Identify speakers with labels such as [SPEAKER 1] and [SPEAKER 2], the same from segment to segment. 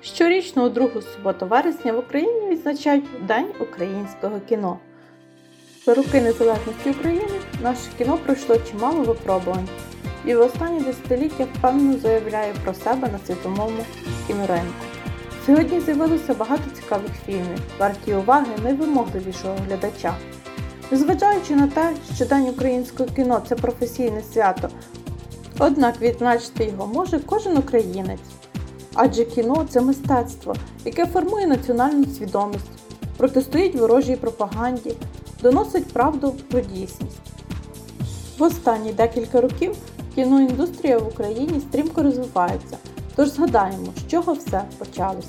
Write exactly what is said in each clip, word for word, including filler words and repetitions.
[SPEAKER 1] Щорічно у другу суботу вересня в Україні відзначають День українського кіно. За роки незалежності України наше кіно пройшло чимало випробувань і в останні десятиліття впевнено заявляє про себе на світовому кіноринку. Сьогодні з'явилося багато цікавих фільмів, варті уваги найвимогливішого глядача. Незважаючи на те, що День українського кіно – це професійне свято, однак відзначити його може кожен українець. Адже кіно – це мистецтво, яке формує національну свідомість, протистоїть ворожій пропаганді, доносить правду про дійсність. В останні декілька років кіноіндустрія в Україні стрімко розвивається, тож згадаємо, з чого все почалося.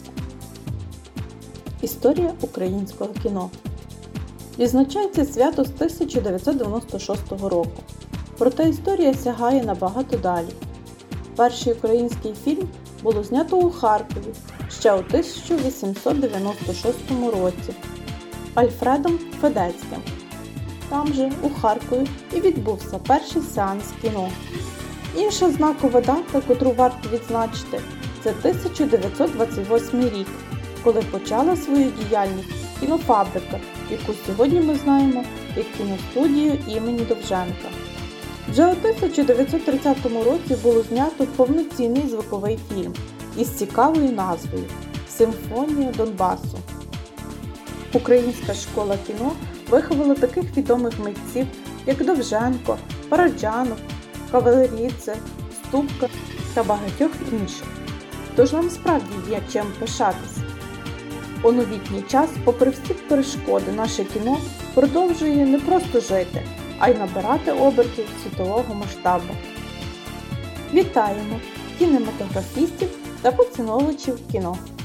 [SPEAKER 1] Історія українського кіно. Відзначається свято з тисяча дев'ятсот дев'яносто шостого року, проте історія сягає набагато далі. Перший український фільм було знято у Харкові ще у тисяча вісімсот дев'яносто шостому році Альфредом Федецьким. Там же, у Харкові, і відбувся перший сеанс кіно. Інша знакова дата, котру варто відзначити, це тисяча дев'ятсот двадцять восьмий рік, коли почала свою діяльність кінофабрика, яку сьогодні ми знаємо як кіностудію імені Довженка. Вже у тисяча дев'ятсот тридцятому році було знято повноцінний звуковий фільм із цікавою назвою «Симфонія Донбасу». Українська школа кіно виховала таких відомих митців, як Довженко, Параджанов, Кавалерідзе, Ступка та багатьох інших. Тож нам справді є чим пишатися. У новітній час, попри всі перешкоди, наше кіно продовжує не просто жити, а й набирати обертів світового масштабу. Вітаємо кінематографістів та поціновувачів кіно!